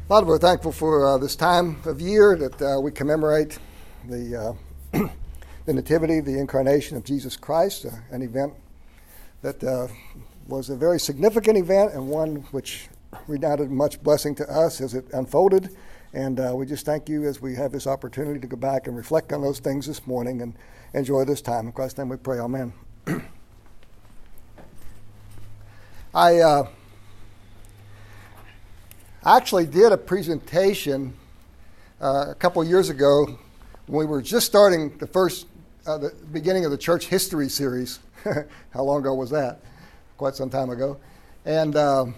Father, we're thankful for this time of year that we commemorate the Nativity, the Incarnation of Jesus Christ, an event that was a very significant event and one which redounded much blessing to us as it unfolded. And we just thank you as we have this opportunity to go back and reflect on those things this morning and enjoy this time. In Christ's name we pray, amen. I actually did a presentation a couple of years ago when we were just starting the beginning of the church history series. How long ago was that? Quite some time ago. And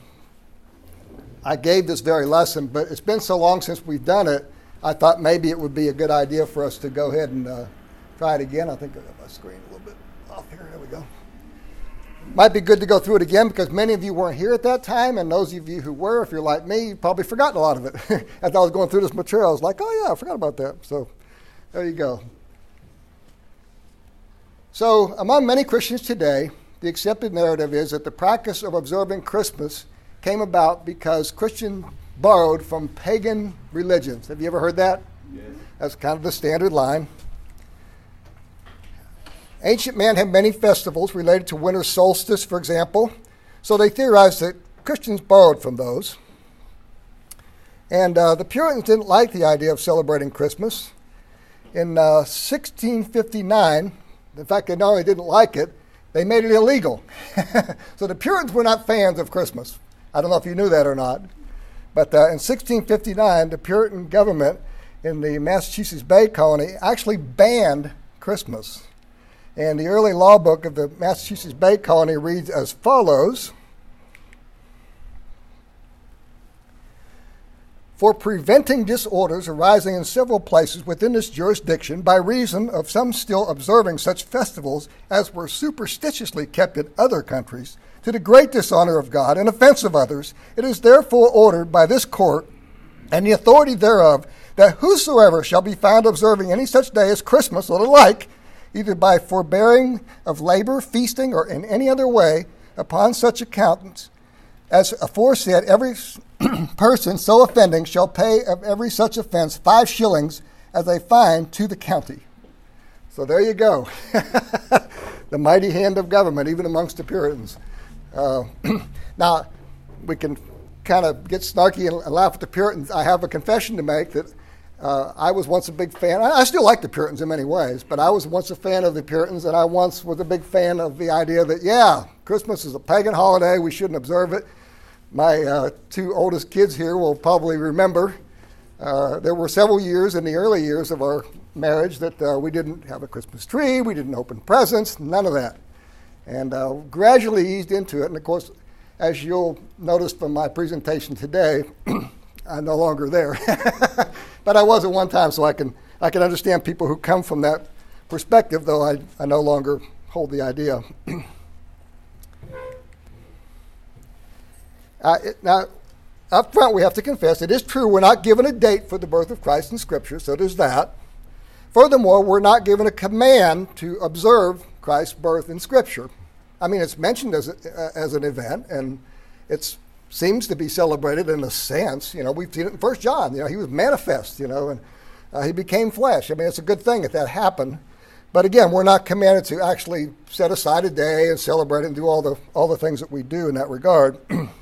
I gave this very lesson, but it's been so long since we've done it, I thought maybe it would be a good idea for us to go ahead and try it again. I think I got my screen a little bit off here. There we go. Might be good to go through it again because many of you weren't here at that time, and those of you who were, if you're like me, you've probably forgotten a lot of it. As I was going through this material, I was like, oh yeah, I forgot about that. So there you go. So among many Christians today, the accepted narrative is that the practice of observing Christmas came about because Christians borrowed from pagan religions. Have you ever heard that? Yes. That's kind of the standard line. Ancient man had many festivals related to winter solstice, for example, so they theorized that Christians borrowed from those. And the Puritans didn't like the idea of celebrating Christmas. In 1659, in fact, they not only didn't like it, they made it illegal. So the Puritans were not fans of Christmas. I don't know if you knew that or not. But in 1659, the Puritan government in the Massachusetts Bay Colony actually banned Christmas. And the early law book of the Massachusetts Bay Colony reads as follows: for preventing disorders arising in several places within this jurisdiction by reason of some still observing such festivals as were superstitiously kept in other countries, to the great dishonor of God and offense of others, it is therefore ordered by this court and the authority thereof that whosoever shall be found observing any such day as Christmas or the like, either by forbearing of labor, feasting, or in any other way, upon such accountants as aforesaid, every person so offending shall pay of every such offense 5 shillings as a fine to the county. So there you go. The mighty hand of government, even amongst the Puritans. Now, we can kind of get snarky and laugh at the Puritans. I have a confession to make that I was once a big fan. I still like the Puritans in many ways, but I was once a fan of the Puritans, and I once was a big fan of the idea that, yeah, Christmas is a pagan holiday. We shouldn't observe it. My 2 oldest kids here will probably remember there were several years in the early years of our marriage that we didn't have a Christmas tree, we didn't open presents, none of that. And gradually eased into it. And, of course, as you'll notice from my presentation today, I'm no longer there. But I was at one time, so I can understand people who come from that perspective, though I no longer hold the idea. Now, up front, we have to confess, it is true we're not given a date for the birth of Christ in Scripture, so there's that. Furthermore, we're not given a command to observe Christ's birth in Scripture. I mean, it's mentioned as an event, and it seems to be celebrated in a sense. You know, we've seen it in 1 John. You know, he was manifest, and he became flesh. I mean, it's a good thing that happened. But again, we're not commanded to actually set aside a day and celebrate it and do all the things that we do in that regard.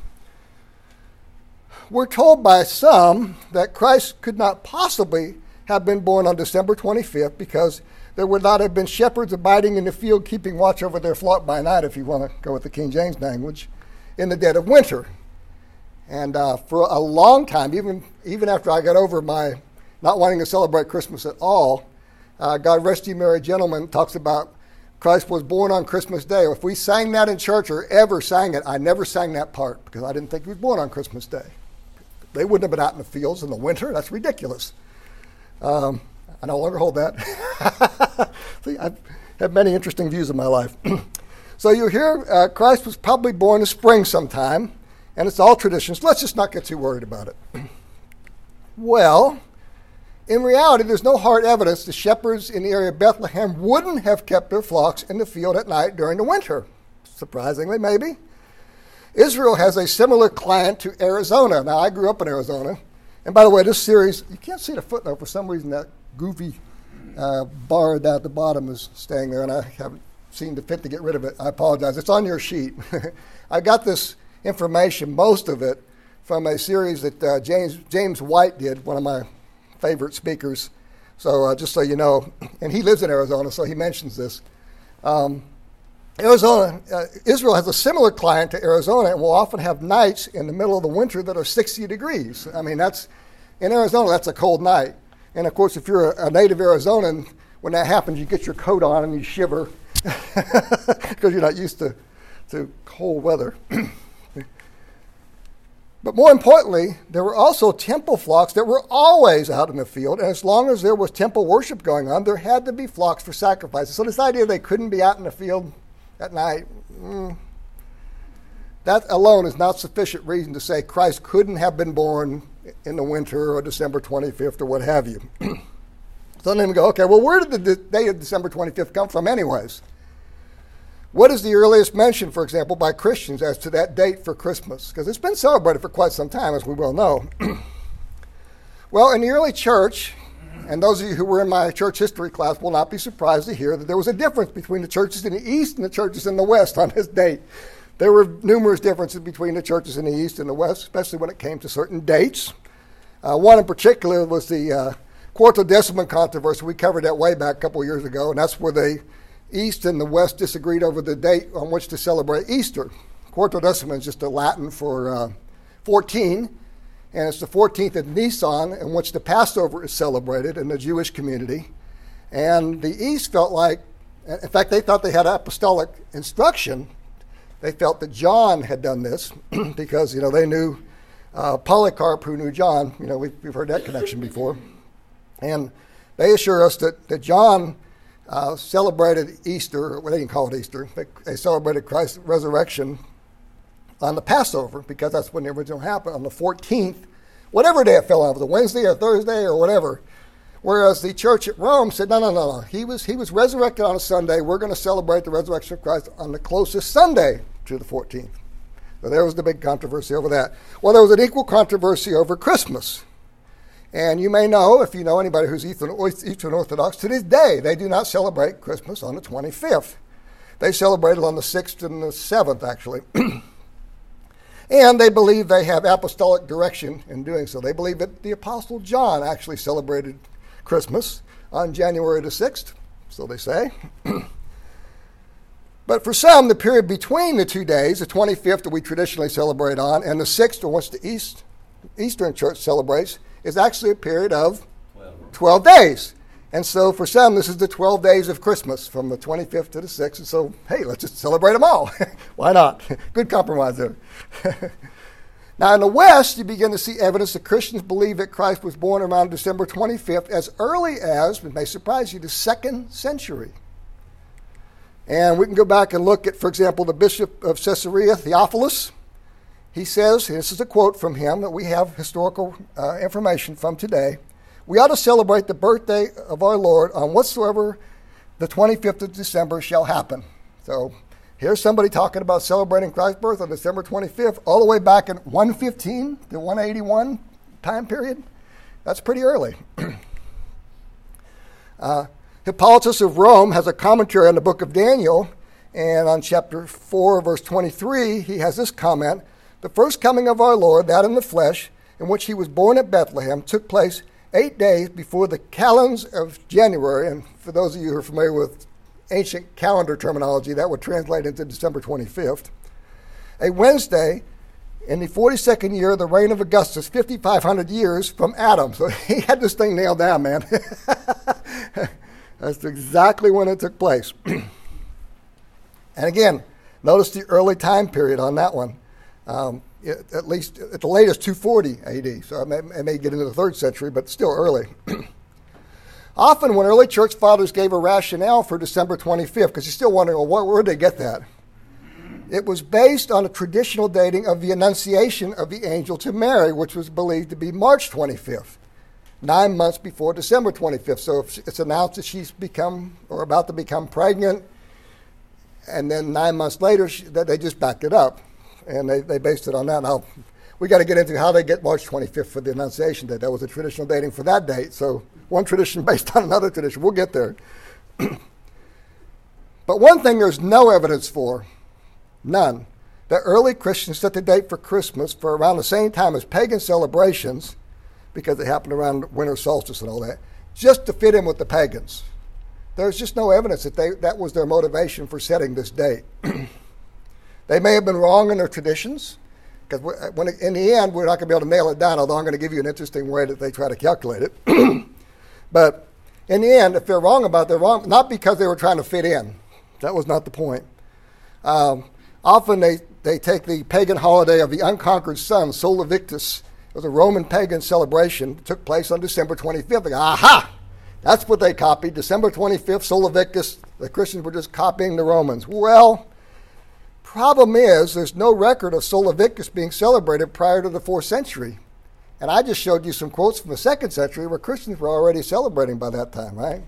We're told by some that Christ could not possibly have been born on December 25th because there would not have been shepherds abiding in the field keeping watch over their flock by night, if you want to go with the King James language, in the dead of winter. And for a long time, even after I got over my not wanting to celebrate Christmas at all, God Rest Ye Merry Gentlemen talks about Christ was born on Christmas Day. If we sang that in church or ever sang it, I never sang that part because I didn't think he was born on Christmas Day. They wouldn't have been out in the fields in the winter. That's ridiculous. I no longer hold that. See, I've had many interesting views in my life. So you hear Christ was probably born in spring sometime, and it's all traditions. Let's just not get too worried about it. Well, in reality, there's no hard evidence the shepherds in the area of Bethlehem wouldn't have kept their flocks in the field at night during the winter. Surprisingly, maybe. Israel has a similar client to Arizona. Now, I grew up in Arizona, And by the way, this series, you can't see the footnote. For some reason, that goofy bar down at the bottom is staying there, and I haven't seen the fit to get rid of it. I apologize. It's on your sheet. I got this information, most of it, from a series that James White did, one of my favorite speakers. So just so you know, and he lives in Arizona, so he mentions this. Israel has a similar climate to Arizona and will often have nights in the middle of the winter that are 60 degrees. I mean, in Arizona, that's a cold night. And of course, if you're a native Arizonan, when that happens, you get your coat on and you shiver because you're not used to cold weather. But more importantly, there were also temple flocks that were always out in the field. And as long as there was temple worship going on, there had to be flocks for sacrifices. So this idea they couldn't be out in the field at night, that alone is not sufficient reason to say Christ couldn't have been born in the winter or December 25th or what have you. So then we go, okay, well, where did the day of December 25th come from anyways? What is the earliest mention, for example, by Christians as to that date for Christmas? Because it's been celebrated for quite some time, as we well know. Well, in the early church, and those of you who were in my church history class will not be surprised to hear that there was a difference between the churches in the East and the churches in the West on this date. There were numerous differences between the churches in the East and the West, especially when it came to certain dates. One in particular was the Quartodeciman controversy. We covered that way back a couple of years ago, and that's where the East and the West disagreed over the date on which to celebrate Easter. Quartodeciman is just a Latin for 14, and it's the 14th of Nisan in which the Passover is celebrated in the Jewish community. And the East felt like, in fact, they thought they had apostolic instruction. They felt that John had done this because, they knew Polycarp, who knew John. We've heard that connection before. And they assure us that John celebrated Easter, well, they didn't call it Easter. They celebrated Christ's resurrection on the Passover because that's when the original happened, on the 14th, whatever day it fell on, it was a Wednesday or Thursday or whatever. Whereas the church at Rome said, no. He was resurrected on a Sunday. We're going to celebrate the resurrection of Christ on the closest Sunday to the 14th. So there was the big controversy over that. Well, there was an equal controversy over Christmas. And you may know, if you know anybody who's Eastern Orthodox, to this day, they do not celebrate Christmas on the 25th. They celebrate it on the 6th and the 7th, actually. And they believe they have apostolic direction in doing so. They believe that the Apostle John actually celebrated Christmas on January the 6th, so they say. But for some, the period between the 2 days, the 25th that we traditionally celebrate on, and the 6th, on which the Eastern Church celebrates, is actually a period of 12 days. And so for some, this is the 12 days of Christmas, from the 25th to the 6th. And so, hey, let's just celebrate them all. Why not? Good compromise there. Now, in the West, you begin to see evidence that Christians believe that Christ was born around December 25th as early as, it may surprise you, the 2nd century. And we can go back and look at, for example, the Bishop of Caesarea, Theophilus. He says, and this is a quote from him that we have historical information from today, "We ought to celebrate the birthday of our Lord on whatsoever the 25th of December shall happen." So here's somebody talking about celebrating Christ's birth on December 25th, all the way back in 115 to 181 time period. That's pretty early. Hippolytus of Rome has a commentary on the book of Daniel, and on chapter 4, verse 23, he has this comment: "The first coming of our Lord, that in the flesh, in which he was born at Bethlehem, took place 8 days before the calends of January." And for those of you who are familiar with ancient calendar terminology, that would translate into December 25th. "A Wednesday in the 42nd year of the reign of Augustus, 5,500 years from Adam." So he had this thing nailed down, man. That's exactly when it took place. And again, notice the early time period on that one. At least at the latest 240 AD. So it may get into the 3rd century, but still early. Often when early church fathers gave a rationale for December 25th, because you're still wondering, well, where did they get that? It was based on a traditional dating of the Annunciation of the angel to Mary, which was believed to be March 25th, 9 months before December 25th. So if it's announced that she's become or about to become pregnant, and then 9 months later, they just backed it up. And they based it on that. Now, we got to get into how they get March 25th for the Annunciation Day. That was a traditional dating for that date. So one tradition based on another tradition. We'll get there. But one thing there's no evidence for, none, that early Christians set the date for Christmas for around the same time as pagan celebrations, because it happened around winter solstice and all that, just to fit in with the pagans. There's just no evidence that that was their motivation for setting this date. They may have been wrong in their traditions, because in the end, we're not going to be able to nail it down, although I'm going to give you an interesting way that they try to calculate it. But in the end, if they're wrong about it, they're wrong, not because they were trying to fit in. That was not the point. Often they take the pagan holiday of the unconquered sun, Sol Invictus. It was a Roman pagan celebration. It took place on December 25th. They go, aha! That's what they copied. December 25th, Sol Invictus. The Christians were just copying the Romans. Well, problem is there's no record of Sol Invictus being celebrated prior to the 4th century. And I just showed you some quotes from the 2nd century where Christians were already celebrating by that time, right?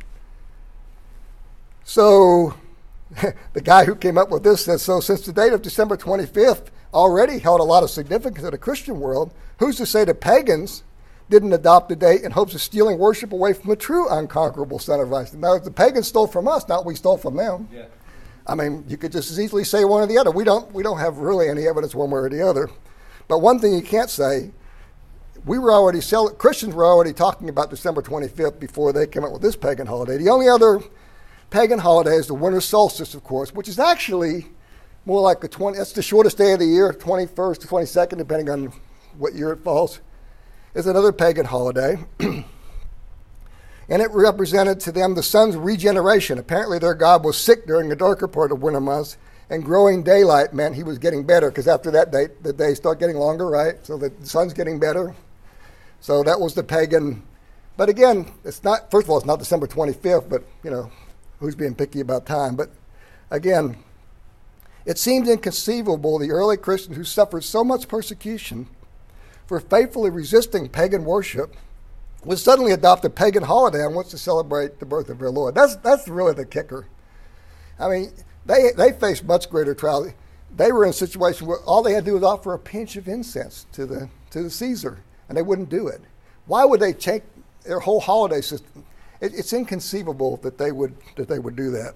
So the guy who came up with this says, so since the date of December 25th already held a lot of significance in the Christian world, who's to say the pagans didn't adopt the date in hopes of stealing worship away from the true unconquerable Son of Righteousness? Now, the pagans stole from us, not we stole from them. Yeah. I mean, you could just as easily say one or the other. We don't have really any evidence one way or the other. But one thing you can't say, Christians were already talking about December 25th before they came up with this pagan holiday. The only other pagan holiday is the winter solstice, of course, which is actually more like that's the shortest day of the year, 21st to 22nd, depending on what year it falls. It's another pagan holiday. And it represented to them the sun's regeneration. Apparently their god was sick during the darker part of winter months, and growing daylight meant he was getting better, because after that date, the days start getting longer, right? So the sun's getting better. So that was the pagan. But again, first of all, it's not December 25th, but, who's being picky about time? But again, it seems inconceivable the early Christians who suffered so much persecution for faithfully resisting pagan worship would suddenly adopt a pagan holiday and wants to celebrate the birth of their Lord. That's really the kicker. I mean, they faced much greater trial. They were in a situation where all they had to do was offer a pinch of incense to the Caesar, and they wouldn't do it. Why would they change their whole holiday system? It's inconceivable that they would do that.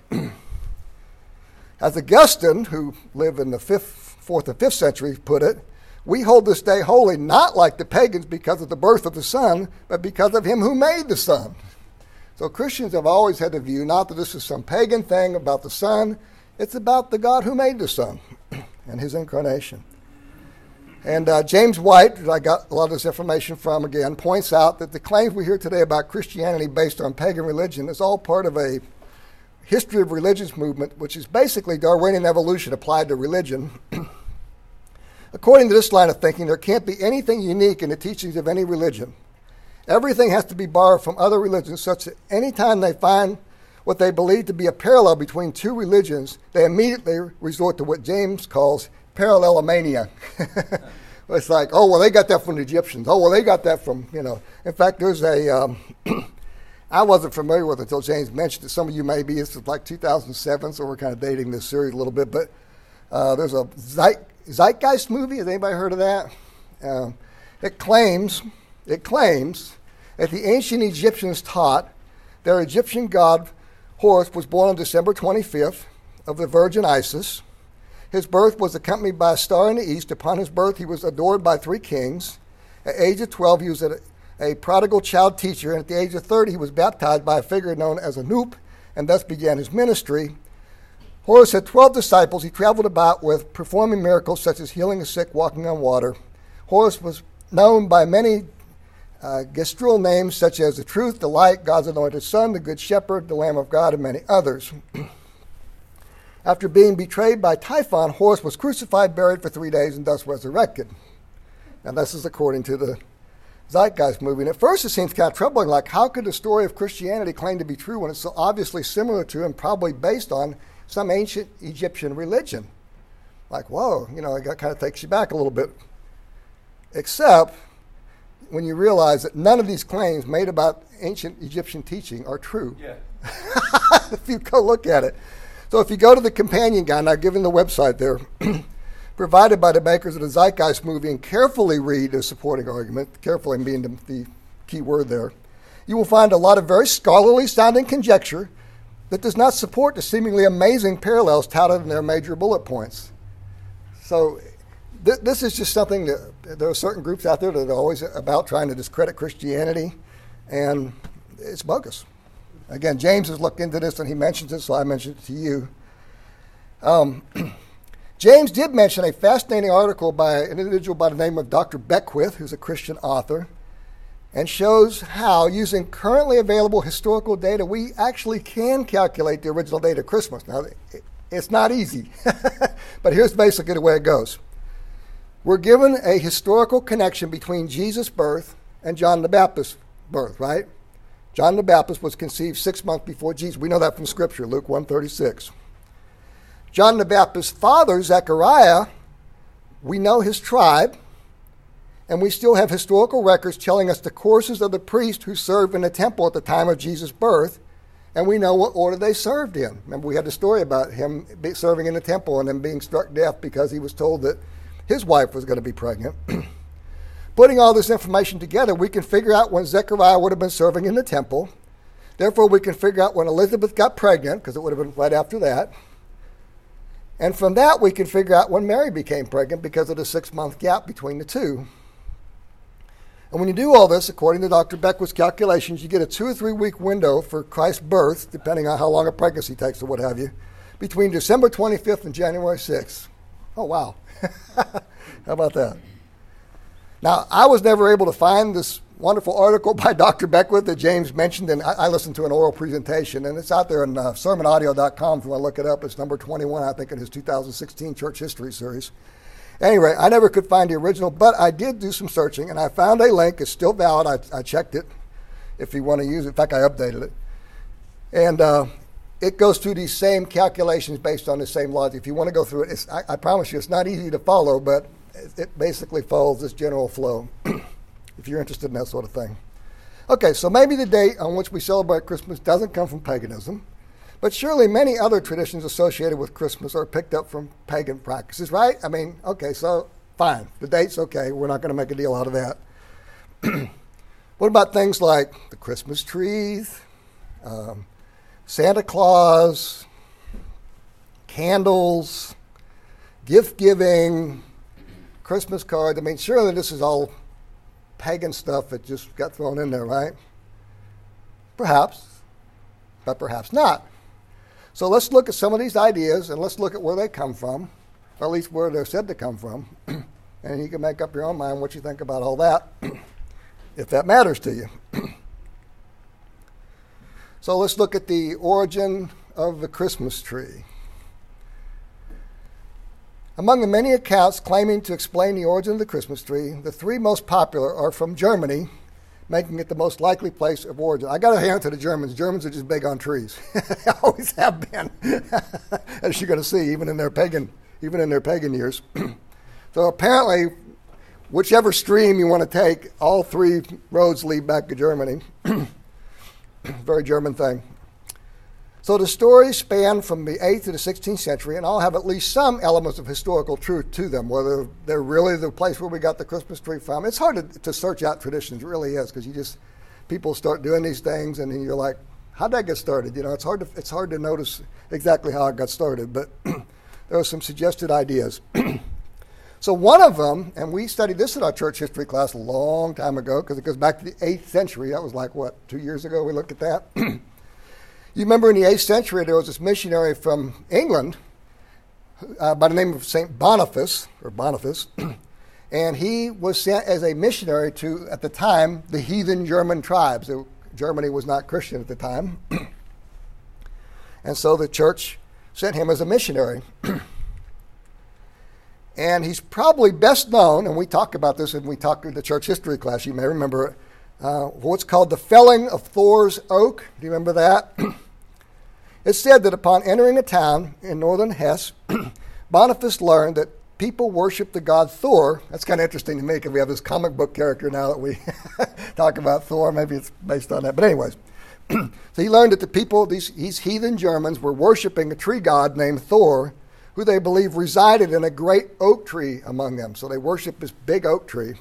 As Augustine, who lived in the 4th and 5th century, put it, we hold this day holy not like the pagans because of the birth of the sun, but because of him who made the sun. So Christians have always had the view, not that this is some pagan thing about the sun, it's about the God who made the sun and his incarnation. And James White, who I got a lot of this information from again, points out that the claims we hear today about Christianity based on pagan religion is all part of a history of religious movement, which is basically Darwinian evolution applied to religion. According to this line of thinking, there can't be anything unique in the teachings of any religion. Everything has to be borrowed from other religions, such that any time they find what they believe to be a parallel between two religions, they immediately resort to what James calls parallelomania. It's like, oh, well, they got that from the Egyptians. Oh, well, they got that from, In fact, there's a, I wasn't familiar with it until James mentioned it. Some of you may be. This was like 2007, so we're kind of dating this series a little bit. But there's a Zeitgeist movie. Has anybody heard of that? It claims that the ancient Egyptians taught their Egyptian god Horus was born on December 25th of the Virgin Isis. His birth was accompanied by a star in the east. Upon his birth, he was adored by 3 kings. At the age of 12, he was a prodigal child teacher, and at the age of 30, he was baptized by a figure known as Anup, and thus began his ministry. Horus had 12 disciples he traveled about with, performing miracles such as healing the sick, walking on water. Horus was known by many gestural names such as the Truth, the Light, God's Anointed Son, the Good Shepherd, the Lamb of God, and many others. After being betrayed by Typhon, Horus was crucified, buried for 3 days, and thus resurrected. Now, this is according to the Zeitgeist movie. And at first, it seems kind of troubling, like how could the story of Christianity claim to be true when it's so obviously similar to and probably based on some ancient Egyptian religion? Like, whoa, it kind of takes you back a little bit. Except when you realize that none of these claims made about ancient Egyptian teaching are true. Yeah. If you go look at it. So if you go to the companion guide, and I've given the website there, provided by the makers of the Zeitgeist movie and carefully read their supporting argument, carefully being the key word there, you will find a lot of very scholarly sounding conjecture that does not support the seemingly amazing parallels touted in their major bullet points. So this is just something that there are certain groups out there that are always about trying to discredit Christianity, and it's bogus. Again, James has looked into this and he mentions it, so I mentioned it to you. James did mention a fascinating article by an individual by the name of Dr. Beckwith, who's a Christian author, and shows how, using currently available historical data, we actually can calculate the original date of Christmas. Now, it's not easy, but here's basically the way it goes. We're given a historical connection between Jesus' birth and John the Baptist's birth, right? John the Baptist was conceived 6 months before Jesus. We know that from Scripture, Luke 1:36. John the Baptist's father, Zechariah, we know his tribe, and we still have historical records telling us the courses of the priests who served in the temple at the time of Jesus' birth, and we know what order they served in. Remember, we had the story about him serving in the temple and then being struck deaf because he was told that his wife was going to be pregnant. Putting all this information together, we can figure out when Zechariah would have been serving in the temple. Therefore, we can figure out when Elizabeth got pregnant, because it would have been right after that. And from that, we can figure out when Mary became pregnant because of the 6-month gap between the two. And when you do all this, according to Dr. Beckwith's calculations, you get a 2 or 3 week window for Christ's birth, depending on how long a pregnancy takes or what have you, between December 25th and January 6th. Oh, wow. How about that? Now, I was never able to find this wonderful article by Dr. Beckwith that James mentioned, and I listened to an oral presentation, and it's out there on sermonaudio.com if you want to look it up. It's number 21, I think, in his 2016 Church History series. Anyway, I never could find the original, but I did do some searching, and I found a link. It's still valid. I checked it if you want to use it. In fact, I updated it. And it goes through these same calculations based on the same logic. If you want to go through it, I promise you it's not easy to follow, but it basically follows this general flow, if you're interested in that sort of thing. Okay, so maybe the date on which we celebrate Christmas doesn't come from paganism, but surely many other traditions associated with Christmas are picked up from pagan practices, right? I mean, okay, so fine. The date's okay. We're not going to make a deal out of that. What about things like the Christmas trees, Santa Claus, candles, gift giving, Christmas cards? I mean, surely this is all pagan stuff that just got thrown in there, right? Perhaps, but perhaps not. So let's look at some of these ideas and let's look at where they come from, or at least where they're said to come from, and you can make up your own mind what you think about all that, if that matters to you. So let's look at the origin of the Christmas tree. Among the many accounts claiming to explain the origin of the Christmas tree, the 3 most popular are from Germany, making it the most likely place of origin. I got to hand it to the Germans. Germans are just big on trees. They always have been, as you're going to see, even in their pagan years. So apparently, whichever stream you want to take, all 3 roads lead back to Germany. Very German thing. So the stories span from the 8th to the 16th century and all have at least some elements of historical truth to them, whether they're really the place where we got the Christmas tree from. It's hard to search out traditions, it really is, because people start doing these things and then you're like, how'd that get started? You know, it's hard to notice exactly how it got started, but there are some suggested ideas. So one of them, and we studied this in our church history class a long time ago, because it goes back to the 8th century. That was like, 2 years ago we looked at that? You remember in the 8th century, there was this missionary from England by the name of St. Boniface, and he was sent as a missionary to, at the time, the heathen German tribes. Germany was not Christian at the time. And so the church sent him as a missionary. And he's probably best known, and we talk about this when we talk in the church history class, you may remember it, what's called the felling of Thor's Oak. Do you remember that? It's said that upon entering a town in northern Hesse, Boniface learned that people worship the god Thor. That's kind of interesting to me because we have this comic book character now that we talk about Thor. Maybe it's based on that. But anyways, so he learned that the people, these heathen Germans, were worshiping a tree god named Thor, who they believe resided in a great oak tree among them. So they worship this big oak tree.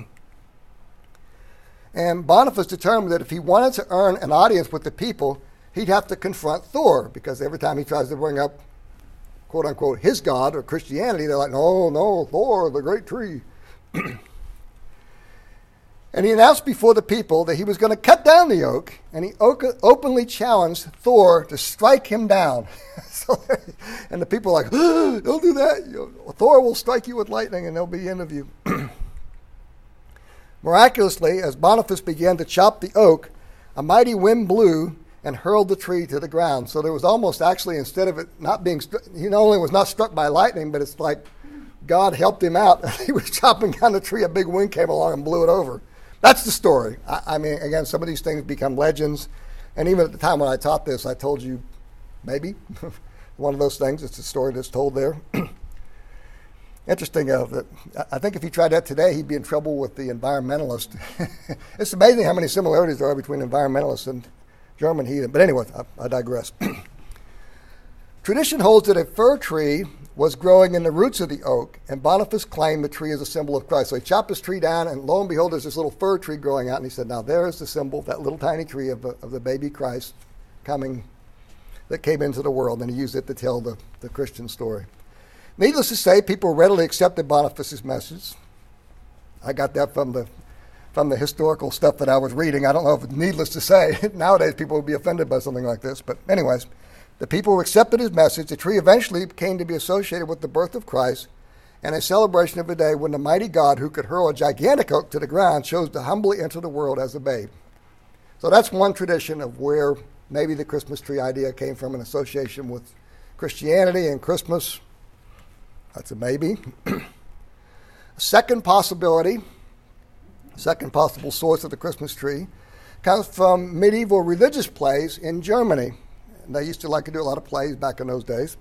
And Boniface determined that if he wanted to earn an audience with the people, he'd have to confront Thor, because every time he tries to bring up, quote unquote, his God or Christianity, they're like, no, no, Thor, the great tree. And he announced before the people that he was going to cut down the oak, and he openly challenged Thor to strike him down. And the people are like, oh, don't do that. Thor will strike you with lightning, and there'll be the end of you. Miraculously, as Boniface began to chop the oak, a mighty wind blew and hurled the tree to the ground. So there was almost actually, instead of it not being struck, he not only was not struck by lightning, but it's like God helped him out. He was chopping down the tree, a big wind came along and blew it over. That's the story. I mean, again, some of these things become legends. And even at the time when I taught this, I told you, maybe, one of those things. It's a story that's told there. Interesting. I think if he tried that today, he'd be in trouble with the environmentalist. It's amazing how many similarities there are between environmentalists and German heathen. But anyway, I digress. Tradition holds that a fir tree was growing in the roots of the oak, and Boniface claimed the tree is a symbol of Christ. So he chopped his tree down, and lo and behold, there's this little fir tree growing out, and he said, now there's the symbol, that little tiny tree of the baby Christ coming, that came into the world, and he used it to tell the Christian story. Needless to say, people readily accepted Boniface's message. I got that from the historical stuff that I was reading. I don't know if it's needless to say. Nowadays, people would be offended by something like this. But anyways, the people accepted his message. The tree eventually came to be associated with the birth of Christ and a celebration of a day when the mighty God who could hurl a gigantic oak to the ground chose to humbly enter the world as a babe. So that's one tradition of where maybe the Christmas tree idea came from, an association with Christianity and Christmas. That's a maybe. A second possibility, second possible source of the Christmas tree, comes from medieval religious plays in Germany. And they used to like to do a lot of plays back in those days.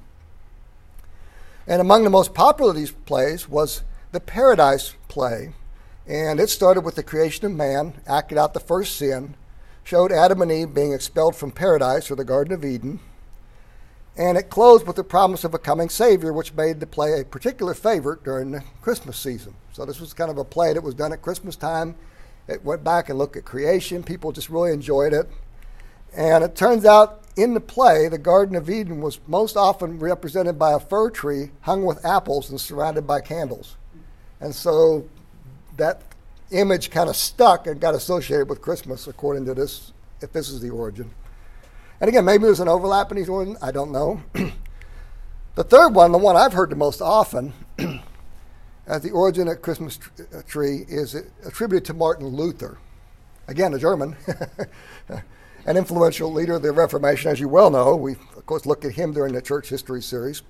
And among the most popular of these plays was the Paradise play. And it started with the creation of man, acted out the first sin, showed Adam and Eve being expelled from paradise or the Garden of Eden. And it closed with the promise of a coming Savior, which made the play a particular favorite during the Christmas season. So this was kind of a play that was done at Christmas time. It went back and looked at creation. People just really enjoyed it. And it turns out in the play, the Garden of Eden was most often represented by a fir tree hung with apples and surrounded by candles. And so that image kind of stuck and got associated with Christmas, according to this, if this is the origin. And again, maybe there's an overlap in these origins. I don't know. The third one, the one I've heard the most often, as the origin of Christmas tree, is attributed to Martin Luther. Again, a German, an influential leader of the Reformation, as you well know. We, of course, looked at him during the church history series.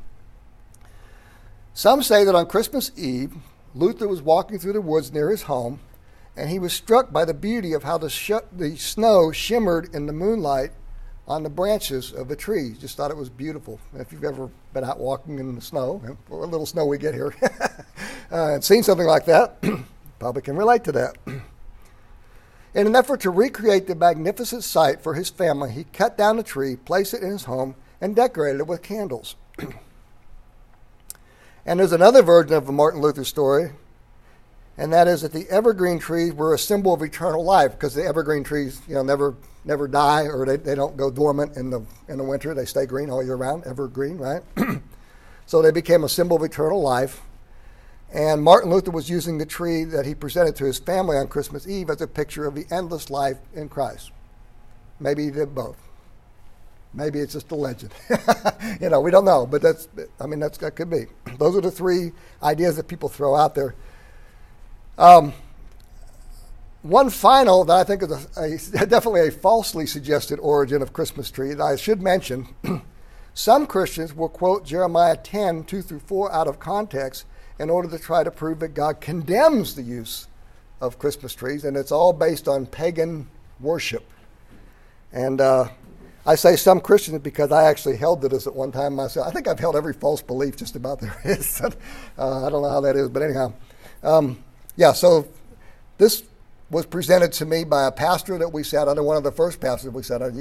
Some say that on Christmas Eve, Luther was walking through the woods near his home, and he was struck by the beauty of how the snow shimmered in the moonlight on the branches of a tree. He just thought it was beautiful. If you've ever been out walking in the snow, a little snow we get here, and seen something like that, probably can relate to that. In an effort to recreate the magnificent sight for his family, he cut down the tree, placed it in his home, and decorated it with candles. And there's another version of the Martin Luther story, and that is that the evergreen trees were a symbol of eternal life, because the evergreen trees, never die, or they don't go dormant in the winter. They stay green all year round, evergreen, right? So they became a symbol of eternal life. And Martin Luther was using the tree that he presented to his family on Christmas Eve as a picture of the endless life in Christ. Maybe he did both. Maybe it's just a legend. We don't know, but that could be. Those are the three ideas that people throw out there. One final that I think is definitely a falsely suggested origin of Christmas tree that I should mention. Some Christians will quote Jeremiah 10, 2-4 out of context in order to try to prove that God condemns the use of Christmas trees, and it's all based on pagan worship. And I say some Christians because I actually held to this at one time myself. I think I've held every false belief just about there is. I don't know how that is, but anyhow. So this was presented to me by a pastor that we sat under, one of the first pastors we sat under.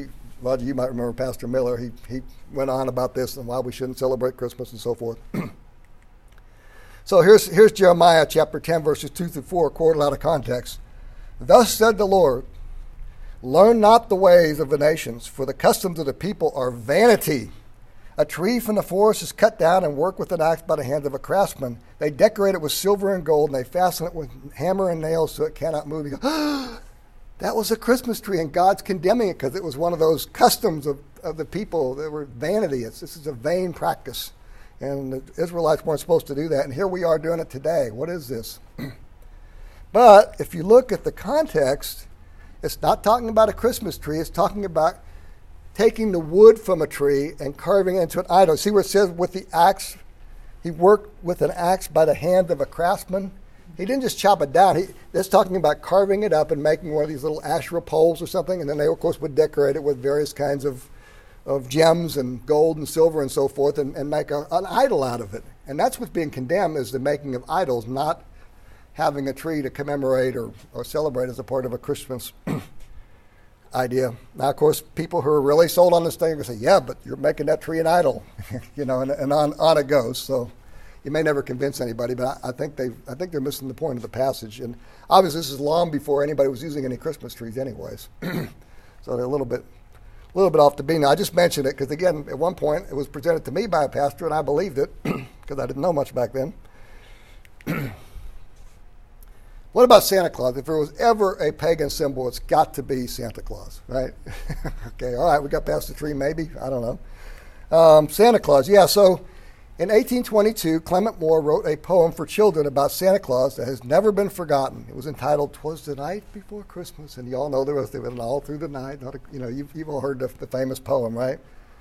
Roger, you might remember Pastor Miller. He went on about this and why we shouldn't celebrate Christmas and so forth. So here's Jeremiah chapter 10, verses 2 through 4, quoted out of context. Thus said the Lord, learn not the ways of the nations, for the customs of the people are vanity. A tree from the forest is cut down and worked with an axe by the hand of a craftsman. They decorate it with silver and gold, and they fasten it with hammer and nails so it cannot move. You go, that was a Christmas tree, and God's condemning it because it was one of those customs of the people that were vanity. This is a vain practice. And the Israelites weren't supposed to do that. And here we are doing it today. What is this? But if you look at the context, it's not talking about a Christmas tree. It's talking about taking the wood from a tree and carving it into an idol. See where it says with the axe, he worked with an axe by the hand of a craftsman. He didn't just chop it down. It's talking about carving it up and making one of these little Asherah poles or something. And then they, of course, would decorate it with various kinds of gems and gold and silver and so forth and make an idol out of it. And that's what's being condemned, is the making of idols, not having a tree to commemorate or celebrate as a part of a Christmas idea. Now, of course, people who are really sold on this thing will say, yeah, but you're making that tree an idol, and on it goes. So you may never convince anybody, but I think they're missing the point of the passage. And obviously this is long before anybody was using any Christmas trees anyways. So they're a little bit off the beam. Now, I just mentioned it because, again, at one point it was presented to me by a pastor, and I believed it because I didn't know much back then. What about Santa Claus? If there was ever a pagan symbol, it's got to be Santa Claus, right? Okay, all right, we got past the tree maybe. I don't know. Santa Claus, yeah. So in 1822, Clement Moore wrote a poem for children about Santa Claus that has never been forgotten. It was entitled "'Twas the Night Before Christmas," and you all know the rest of it, and all through the night. You've all heard the famous poem, right?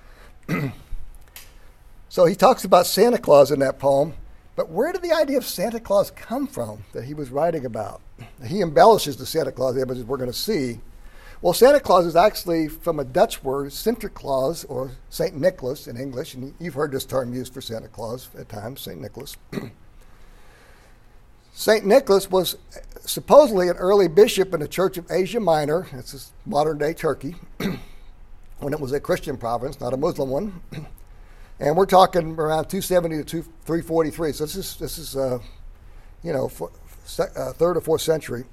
So he talks about Santa Claus in that poem, but where did the idea of Santa Claus come from that he was writing about? He embellishes the Santa Claus images we're going to see. Well, Santa Claus is actually from a Dutch word, Sinterklaas, or St. Nicholas in English, and you've heard this term used for Santa Claus at times, St. Nicholas. St. Nicholas was supposedly an early bishop in the Church of Asia Minor, that's modern-day Turkey, when it was a Christian province, not a Muslim one. And we're talking around 270 to 343, so this is 3rd or 4th century.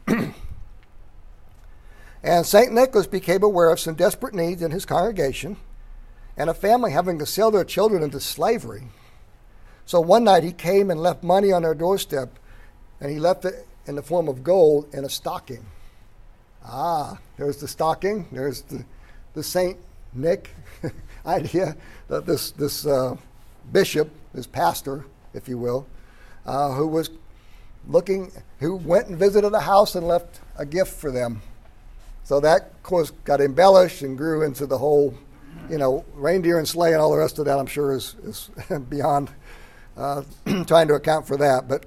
And St. Nicholas became aware of some desperate needs in his congregation and a family having to sell their children into slavery. So one night he came and left money on their doorstep, and he left it in the form of gold in a stocking. There's the stocking. There's the St. Nick idea that this bishop, this pastor, if you will, who went and visited a house and left a gift for them. So that, of course, got embellished and grew into the whole, reindeer and sleigh and all the rest of that, I'm sure, is beyond trying to account for that. But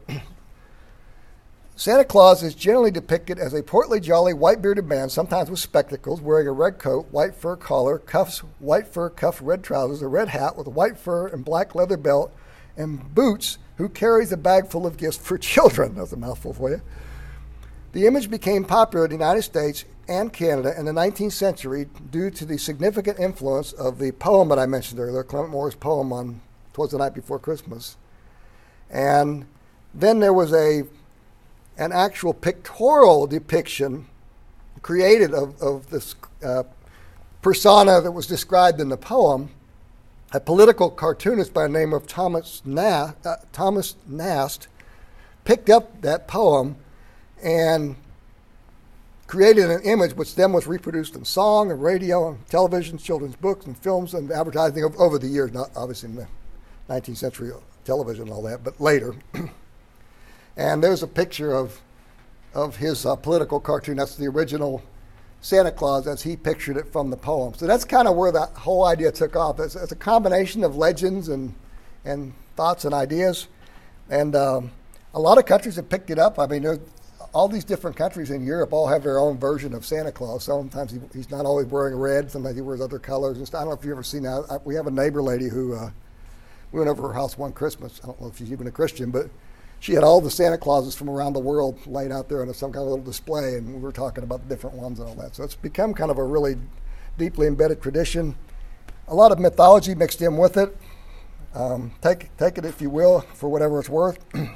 Santa Claus is generally depicted as a portly, jolly, white-bearded man, sometimes with spectacles, wearing a red coat, white fur collar, cuffs, white fur cuffed red trousers, a red hat with a white fur and black leather belt, and boots, who carries a bag full of gifts for children. That's a mouthful for you. The image became popular in the United States and Canada in the 19th century due to the significant influence of the poem that I mentioned earlier, Clement Moore's poem on "'Twas the Night Before Christmas." And then there was an actual pictorial depiction created of this persona that was described in the poem. A political cartoonist by the name of Thomas Nast picked up that poem and created an image which then was reproduced in song and radio and television, children's books and films and advertising over the years, not obviously in the 19th century television and all that, but later. And there's a picture of his political cartoon. That's the original Santa Claus as he pictured it from the poem. So that's kind of where that whole idea took off. It's a combination of legends and thoughts and ideas. And a lot of countries have picked it up. I mean, all these different countries in Europe all have their own version of Santa Claus. Sometimes he's not always wearing red. Sometimes he wears other colors and stuff. I don't know if you've ever seen that. We have a neighbor lady who we went over to her house one Christmas. I don't know if she's even a Christian, but she had all the Santa Clauses from around the world laid out there on some kind of little display, and we were talking about the different ones and all that. So it's become kind of a really deeply embedded tradition. A lot of mythology mixed in with it. Take it, if you will, for whatever it's worth.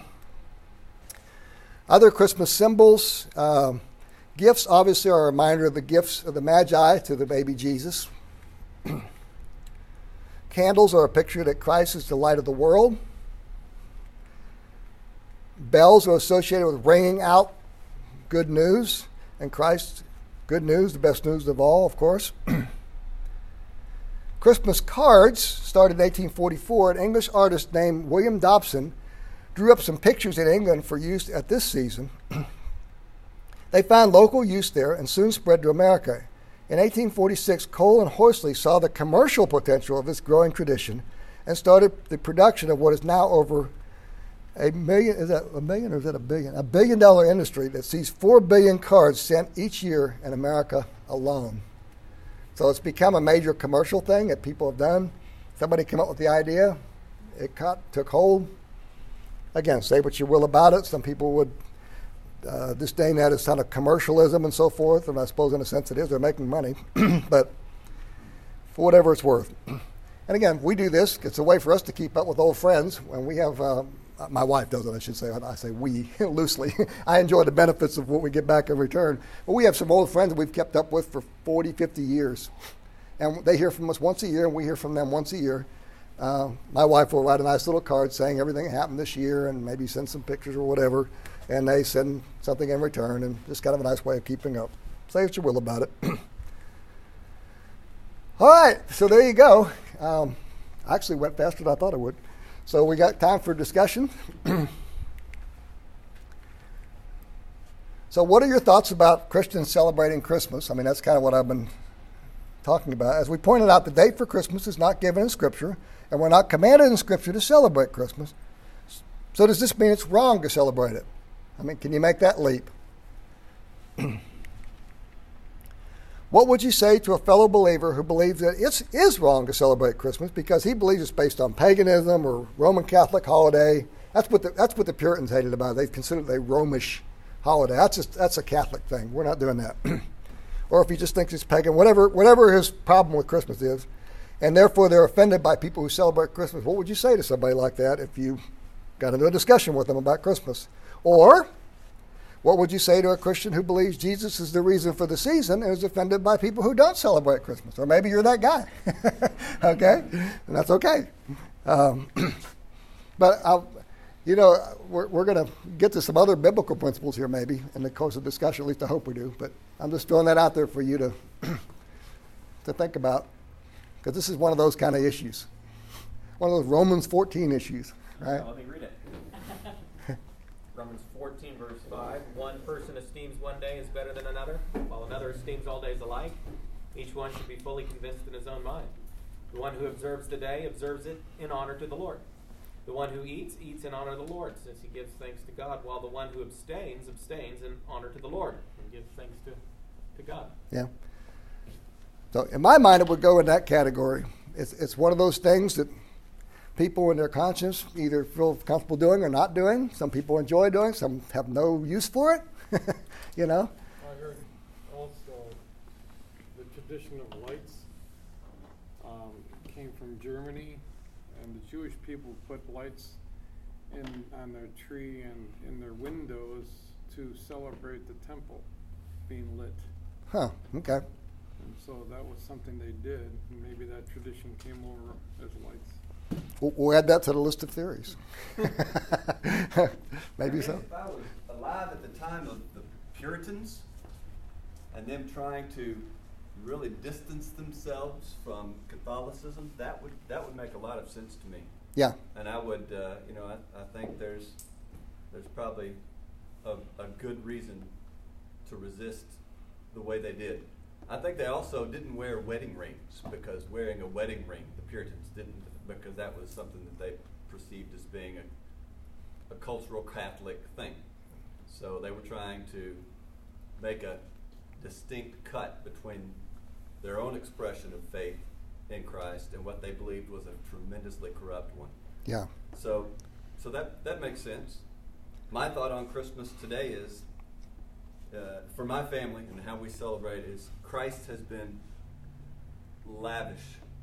Other Christmas symbols. Gifts, obviously, are a reminder of the gifts of the Magi to the baby Jesus. Candles are a picture that Christ is the light of the world. Bells are associated with ringing out good news, and Christ, good news, the best news of all, of course. Christmas cards started in 1844. An English artist named William Dobson drew up some pictures in England for use at this season. They found local use there and soon spread to America. In 1846, Cole and Horsley saw the commercial potential of this growing tradition and started the production of what is now over $1 billion, is that $1 million or is that $1 billion? $1 billion industry that sees 4 billion cards sent each year in America alone. So it's become a major commercial thing that people have done. Somebody came up with the idea. It took hold. Again, say what you will about it. Some people would disdain that as kind of commercialism and so forth, and I suppose in a sense it is. They're making money, but for whatever it's worth. And again, we do this. It's a way for us to keep up with old friends. When we have, my wife does it, I should say. I say we loosely. I enjoy the benefits of what we get back in return. But we have some old friends that we've kept up with for 40, 50 years. And they hear from us once a year, and we hear from them once a year. My wife will write a nice little card saying everything that happened this year and maybe send some pictures or whatever. And they send something in return, and just kind of a nice way of keeping up. Say what you will about it. All right, so there you go. I actually went faster than I thought it would. So we got time for discussion. So what are your thoughts about Christians celebrating Christmas? I mean, that's kind of what I've been talking about. As we pointed out, the date for Christmas is not given in Scripture, and we're not commanded in Scripture to celebrate Christmas. So does this mean it's wrong to celebrate it? I mean, can you make that leap? What would you say to a fellow believer who believes that it is wrong to celebrate Christmas because he believes it's based on paganism or Roman Catholic holiday? That's what the Puritans hated about it. They considered it a Romish holiday. That's a Catholic thing. We're not doing that. Or if he just thinks it's pagan, whatever his problem with Christmas is, and therefore they're offended by people who celebrate Christmas, what would you say to somebody like that if you got into a discussion with them about Christmas? Or what would you say to a Christian who believes Jesus is the reason for the season and is offended by people who don't celebrate Christmas? Or maybe you're that guy, okay? And that's okay. But, we're going to get to some other biblical principles here maybe in the course of discussion, at least I hope we do. But I'm just throwing that out there for you to think about, because this is one of those kind of issues, one of those Romans 14 issues, right? Let me read it. Romans 14, verse 5. One person esteems one day as better than another, while another esteems all days alike. Each one should be fully convinced in his own mind. The one who observes the day observes it in honor to the Lord. The one who eats in honor of the Lord, since he gives thanks to God, while the one who abstains in honor to the Lord, and gives thanks to God. Yeah. So in my mind, it would go in that category. It's one of those things that people in their conscience either feel comfortable doing or not doing. Some people enjoy doing, some have no use for it, I heard also the tradition of lights came from Germany, and the Jewish people put lights on their tree and in their windows to celebrate the temple being lit. Huh, okay. And so that was something they did, and maybe that tradition came over as lights. We'll add that to the list of theories. Maybe so. If I was alive at the time of the Puritans and them trying to really distance themselves from Catholicism, that would make a lot of sense to me. Yeah. And I would, I think there's probably a good reason to resist the way they did. I think they also didn't wear wedding rings, because wearing a wedding ring, the Puritans didn't, because that was something that they perceived as being a cultural Catholic thing. So they were trying to make a distinct cut between their own expression of faith in Christ and what they believed was a tremendously corrupt one. Yeah. So that makes sense. My thought on Christmas today is, for my family and how we celebrate, is Christ has been lavish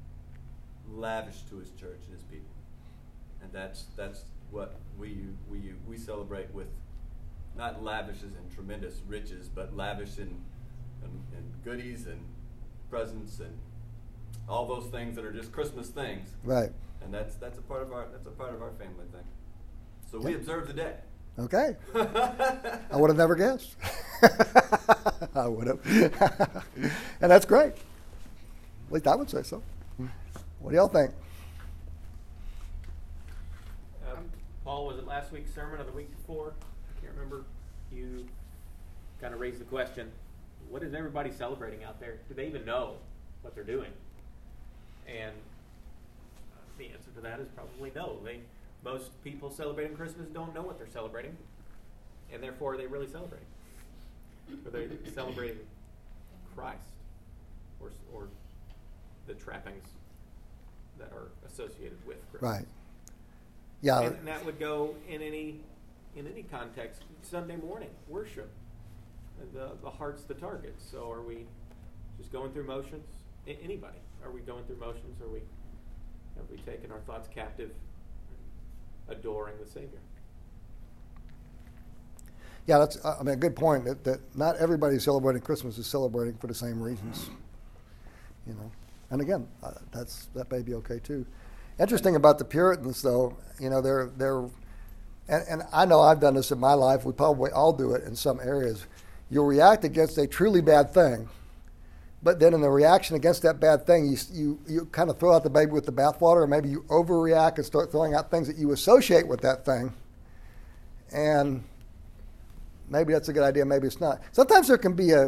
to his church and his people, and that's what we celebrate with, not lavish as in tremendous riches, but lavish in goodies and presents and all those things that are just Christmas things. Right. And that's a part of our family thing. So we observe the day. Okay. I would have never guessed. I would have. And that's great. At least I would say so. What do y'all think? Paul, was it last week's sermon or the week before? I can't remember. You kind of raised the question, what is everybody celebrating out there? Do they even know what they're doing? And the answer to that is probably no. Most people celebrating Christmas don't know what they're celebrating, and therefore they really celebrate. Or they're celebrating Christ, or the trappings that are associated with Christmas. Right. Yeah. And that would go in any context. Sunday morning worship, the heart's the target. So are we just going through motions? Anybody? Are we going through motions? Have we taken our thoughts captive, adoring the Savior? Yeah, that's a good point. That not everybody celebrating Christmas is celebrating for the same reasons. And again, that may be okay too. Interesting about the Puritans, though, they're and I know I've done this in my life. We probably all do it in some areas. You'll react against a truly bad thing, but then in the reaction against that bad thing, you kind of throw out the baby with the bathwater, or maybe you overreact and start throwing out things that you associate with that thing. And maybe that's a good idea, maybe it's not. Sometimes there can be a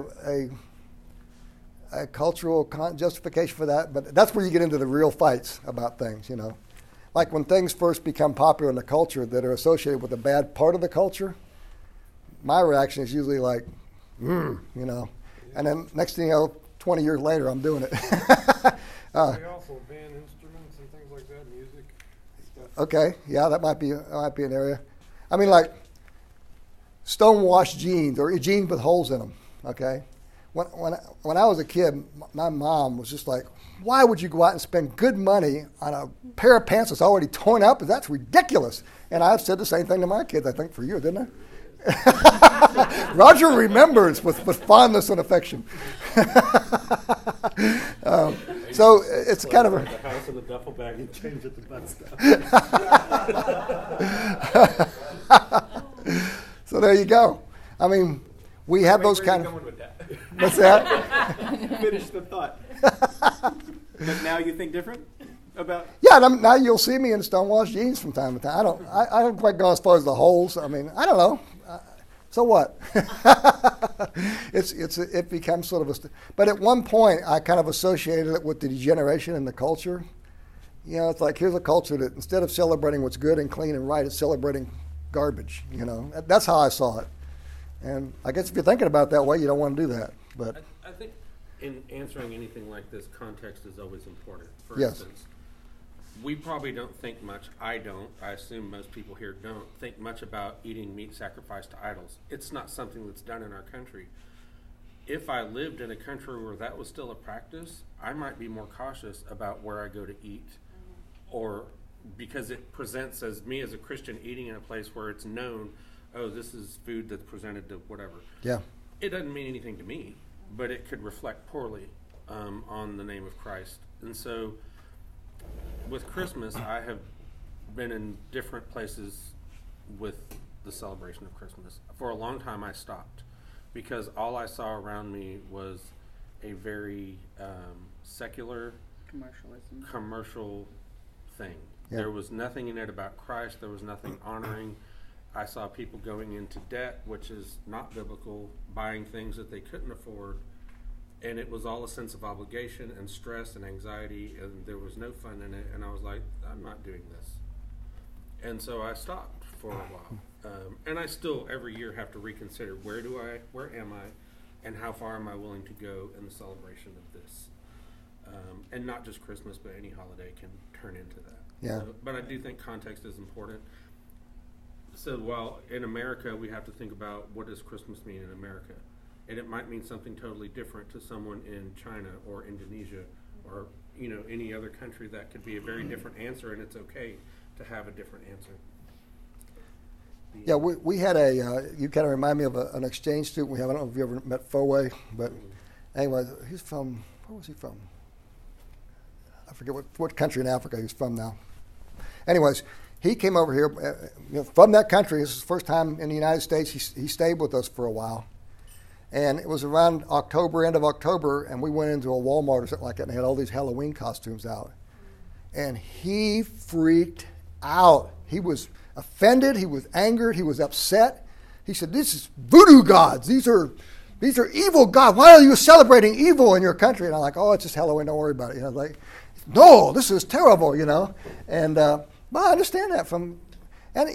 cultural justification for that, but that's where you get into the real fights about things, Like when things first become popular in the culture that are associated with a bad part of the culture, my reaction is usually like, and then next thing you know, 20 years later, I'm doing it. They also ban instruments and things like that, music stuff. Okay, yeah, that might be an area. I mean, like stonewashed jeans or jeans with holes in them. Okay, when I was a kid, my mom was just like, "Why would you go out and spend good money on a pair of pants that's already torn up? That's ridiculous." And I've said the same thing to my kids, I think, for you, didn't I? Roger remembers with fondness and affection. So it's kind of a the house in the duffel bag and change it to butt stuff. So there you go. I mean, we have those kind of. Where are you going with that? What's that? Finish the thought. But now you think different about? Yeah, now you'll see me in stonewashed jeans from time to time. I don't quite go as far as the holes. I mean, I don't know. So what? It becomes sort of but at one point I kind of associated it with the degeneration in the culture. It's like here's a culture that instead of celebrating what's good and clean and right, it's celebrating garbage. That's how I saw it. And I guess if you're thinking about it that way, you don't want to do that. But I think in answering anything like this, context is always important. For Yes. instance, we probably don't think much. I assume most people here don't think much about eating meat sacrificed to idols. It's not something that's done in our country. If I lived in a country where that was still a practice, I might be more cautious about where I go to eat, or because it presents as me as a Christian eating in a place where it's known, oh, this is food that's presented to whatever. yeah, It doesn't mean anything to me, but it could reflect poorly on the name of Christ. And so with Christmas, I have been in different places with the celebration of Christmas. For a long time, I stopped because all I saw around me was a very secular, commercial thing. Yeah. There was nothing in it about Christ. There was nothing honoring. I saw people going into debt, which is not biblical, buying things that they couldn't afford. And it was all a sense of obligation and stress and anxiety, and there was no fun in it. And I was like, I'm not doing this. And so I stopped for a while. And I still, every year, have to reconsider where am I, and how far am I willing to go in the celebration of this. And not just Christmas, but any holiday can turn into that. Yeah. But I do think context is important. So while in America, we have to think about what does Christmas mean in America. And it might mean something totally different to someone in China or Indonesia or any other country, that could be a very different answer, and it's okay to have a different answer. Yeah, we had you kind of remind me of an exchange student we have. I don't know if you ever met Fowey, but anyway, he's from, where was he from? I forget what country in Africa he's from now. Anyways, he came over here from that country. This is his first time in the United States. He stayed with us for a while. And it was around October, end of October, and we went into a Walmart or something like that, and they had all these Halloween costumes out. And he freaked out. He was offended. He was angered. He was upset. He said, "This is voodoo gods. These are evil gods. Why are you celebrating evil in your country?" And I'm like, "Oh, it's just Halloween. Don't worry about it." Like, "No, this is terrible," And but I understand that and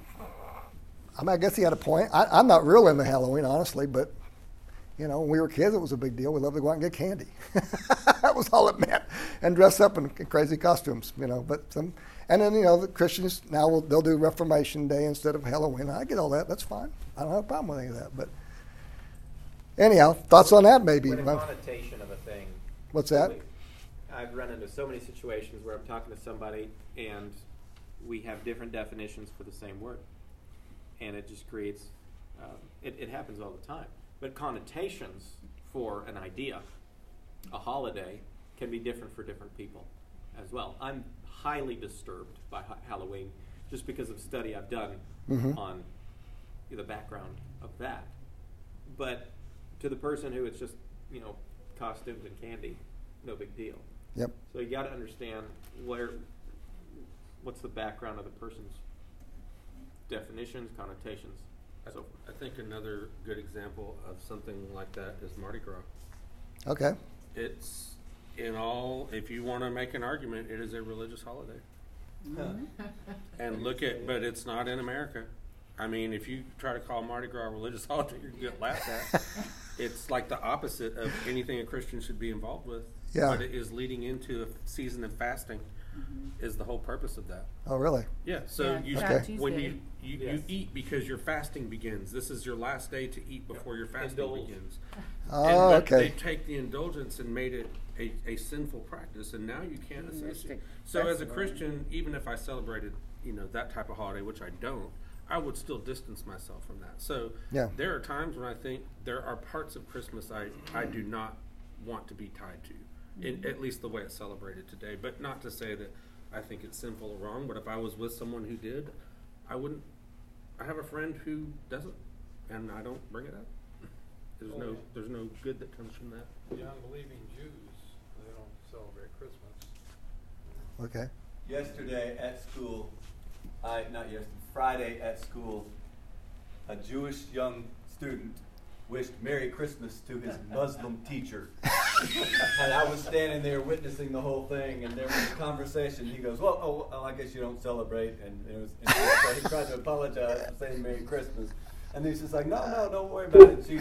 I mean, I guess he had a point. I'm not real into Halloween, honestly, but when we were kids, it was a big deal. We loved to go out and get candy. That was all it meant, and dress up in crazy costumes, But and then the Christians now they'll do Reformation Day instead of Halloween. I get all that. That's fine. I don't have a problem with any of that. But anyhow, thoughts on that maybe? When a connotation of a thing. What's that? I've run into so many situations where I'm talking to somebody and we have different definitions for the same word, and it just creates. It happens all the time. But connotations for an idea, a holiday, can be different for different people as well. I'm highly disturbed by Halloween just because of study I've done on the background of that. But to the person who it's just, costumes and candy, no big deal. Yep. So you got to understand what's the background of the person's definitions, connotations. So I think another good example of something like that is Mardi Gras. Okay. It's if you want to make an argument, it is a religious holiday. And but it's not in America. I mean, if you try to call Mardi Gras a religious holiday, you're going to get laughed at. It's like the opposite of anything a Christian should be involved with. Yeah. But it is leading into a season of fasting is the whole purpose of that. Oh, really? Yeah. So when you Yes. eat because your fasting begins. This is your last day to eat before your fasting begins. Oh, But okay. they take the indulgence and made it a sinful practice, and now you can't associate. So as a Christian, even if I celebrated, that type of holiday, which I don't, I would still distance myself from that. So there are times when I think there are parts of Christmas I do not want to be tied to, at least the way it's celebrated today. But not to say that I think it's sinful or wrong, but if I was with someone who did, I wouldn't. I have a friend who doesn't, and I don't bring it up. There's no good that comes from that. The unbelieving Jews, they don't celebrate Christmas. Okay. Yesterday at school, Friday at school, a Jewish young student wished Merry Christmas to his Muslim teacher. And I was standing there witnessing the whole thing, and there was a conversation. He goes, well, I guess you don't celebrate. And so he tried to apologize for saying Merry Christmas. And he's just like, no, don't worry about it.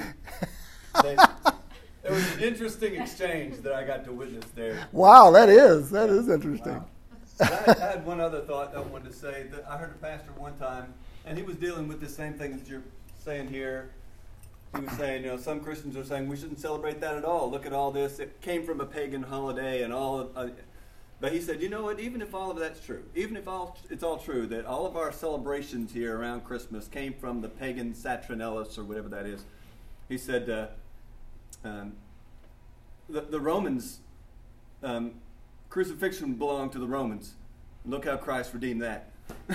It was an interesting exchange that I got to witness there. Wow, that is interesting. Wow. I had one other thought I wanted to say. That I heard a pastor one time, and he was dealing with the same thing that you're saying here. He was saying, some Christians are saying we shouldn't celebrate that at all. Look at all this. It came from a pagan holiday and all. But he said, you know what? Even if all of that's true, even if it's all true, that all of our celebrations here around Christmas came from the pagan Saturnalia or whatever that is. He said, the Romans, crucifixion belonged to the Romans. Look how Christ redeemed that.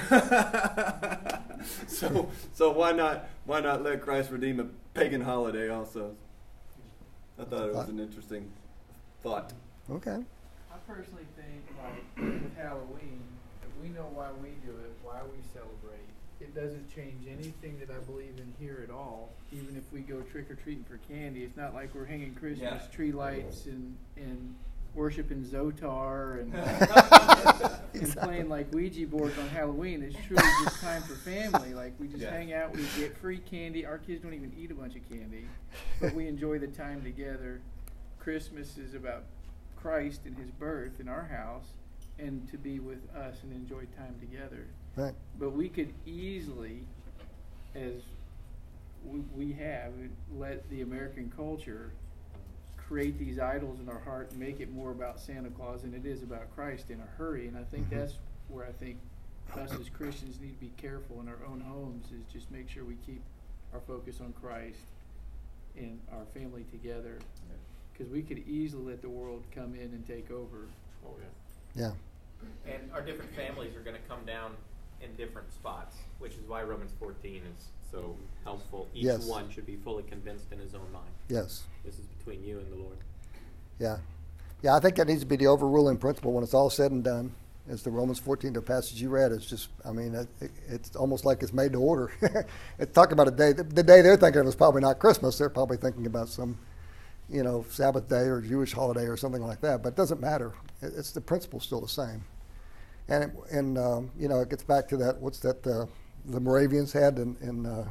So why not let Christ redeem a pagan holiday also? I thought it was an interesting thought. Okay. I personally think, with Halloween, if we know why we do it, why we celebrate, it doesn't change anything that I believe in here at all. Even if we go trick-or-treating for candy, it's not like we're hanging Christmas tree lights and worshiping Zotar and playing like Ouija boards on Halloween. It's truly just time for family. Like, we just hang out, we get free candy. Our kids don't even eat a bunch of candy, but we enjoy the time together. Christmas is about Christ and his birth in our house, and to be with us and enjoy time together. Right. But we could easily, as we have, let the American culture create these idols in our heart and make it more about Santa Claus than it is about Christ in a hurry. And I think that's where I think us as Christians need to be careful in our own homes, is just make sure we keep our focus on Christ and our family together. Because we could easily let the world come in and take over. Oh, yeah. Yeah. And our different families are going to come down in different spots, which is why Romans 14 is so helpful. Each Yes. one should be fully convinced in his own mind. Yes. This is between you and the Lord. Yeah. Yeah, I think that needs to be the overruling principle when it's all said and done. It's the Romans 14, the passage you read. It's just, I mean, it's almost like it's made to order. It's talking about a day. The day they're thinking of is probably not Christmas. They're probably thinking about some, Sabbath day or Jewish holiday or something like that. But it doesn't matter. It's the principle's still the same. And it gets back to that. What's that? The Moravians had in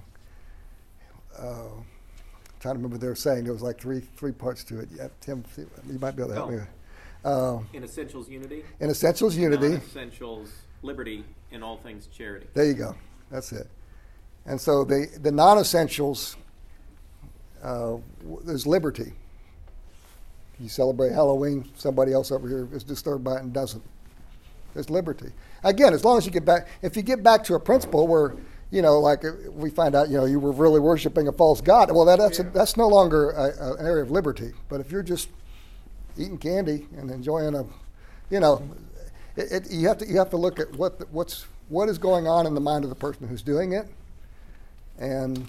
trying to remember what they were saying. There was like three parts to it. Yeah, Tim, you might be able to help me. In essentials, unity. In essentials, unity. Non-essentials, liberty. In all things, charity. There you go. That's it. And so the non-essentials, there's liberty. You celebrate Halloween, somebody else over here is disturbed by it and doesn't. There's liberty. Again, as long as you get back, if you get back to a principle where, like we find out, you were really worshiping a false god, well, that's no longer an area of liberty. But if you're just eating candy and enjoying you have to look at what is going on in the mind of the person who's doing it, and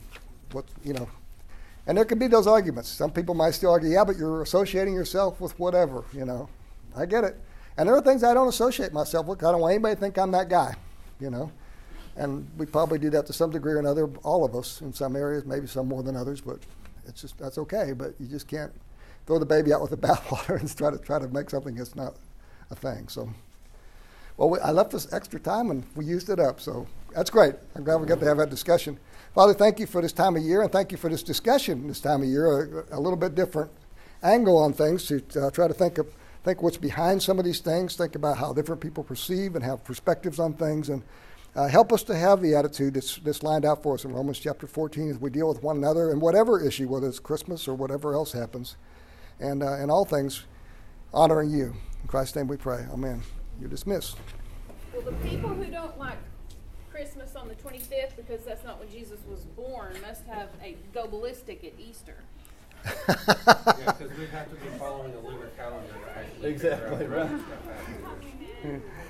and there can be those arguments. Some people might still argue, yeah, but you're associating yourself with whatever, I get it. And there are things I don't associate myself with. I don't want anybody to think I'm that guy, And we probably do that to some degree or another, all of us in some areas, maybe some more than others, but that's okay. But you just can't throw the baby out with the bathwater and try to make something that's not a thing. So, well, I left us extra time and we used it up. So that's great. I'm glad we got to have that discussion. Father, thank you for this time of year, and thank you for this discussion this time of year, a little bit different angle on things to try to think what's behind some of these things, think about how different people perceive and have perspectives on things, and help us to have the attitude that's lined out for us in Romans chapter 14 as we deal with one another in whatever issue, whether it's Christmas or whatever else happens, and in all things honoring you. In Christ's name we pray. Amen. You're dismissed. Well, the people who don't like Christmas on the 25th because that's not when Jesus was born must have go ballistic at Easter. Yeah, because we have to be following a lunar calendar to actually Exactly, figure out right. when stuff happens.